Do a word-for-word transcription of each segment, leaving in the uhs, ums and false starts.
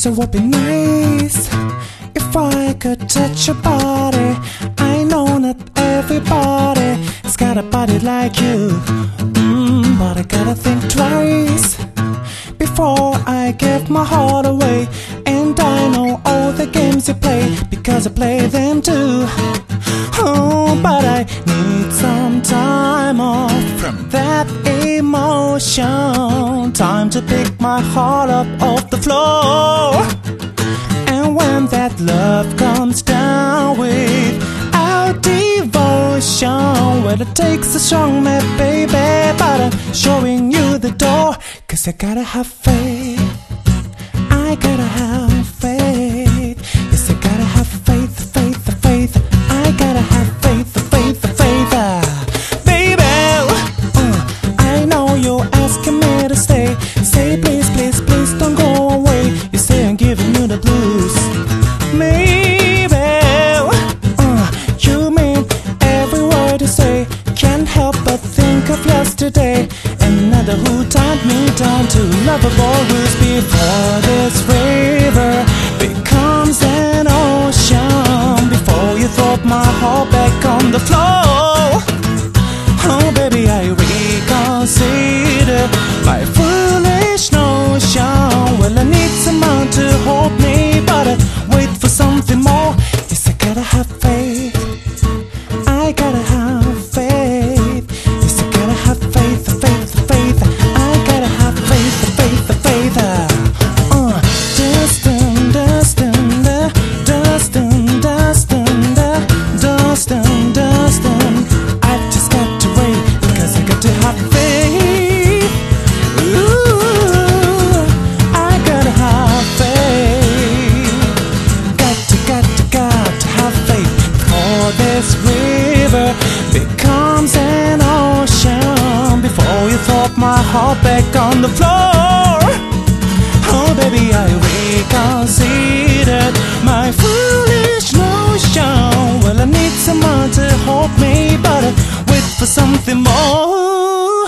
So it would be nice if I could touch your body. I know not everybody's got a body like you, mm, but I gotta think twice before I give my heart away. And I know all the games you play because I play them too. Oh, but I need some time off from that emotion. Time to pick my heart up off the floor. And when that love comes down without devotion, well, it takes a strong man, baby, but I'm showing you the door. Cause I gotta have faith, I gotta have faith. Yes, I gotta have faith, faith, faith. I gotta have faith, faith, faith. uh, Baby, uh, I know you're asking me to stay. Say please, please, please don't go away. You say I'm giving you the blues. Maybe uh, you mean every word you say. Can't help but think of yesterday. Another who tied me down to lovable rules. Before this river becomes an ocean, before you throw my heart back on the floor. Oh baby, I reconsider my foolish notion. Well, I need someone to hold me, but I wait for something more. Yes, I gotta have faith, I gotta have faith. Yes, I gotta have faith, faith, faith. I gotta have faith, faith, faith. Uh, Dustin, Dustin, uh, Dustin, Dustin, uh, Dustin, Dustin. I just got to wait because I got to have faith. Ooh, I gotta have faith. Got to, got to, got to have faith. Before this river becomes an ocean, before you throw my heart back on the floor. Oh baby, I reconsidered my foolish notion. Well, I need someone to hold me, but I wait for something more.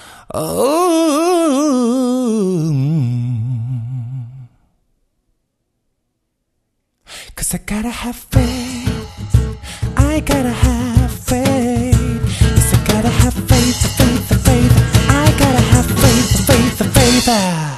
Oh, cause I gotta have faith, I gotta have faith. Yes, I gotta have faith, faith, faith. I gotta have faith, faith, faith.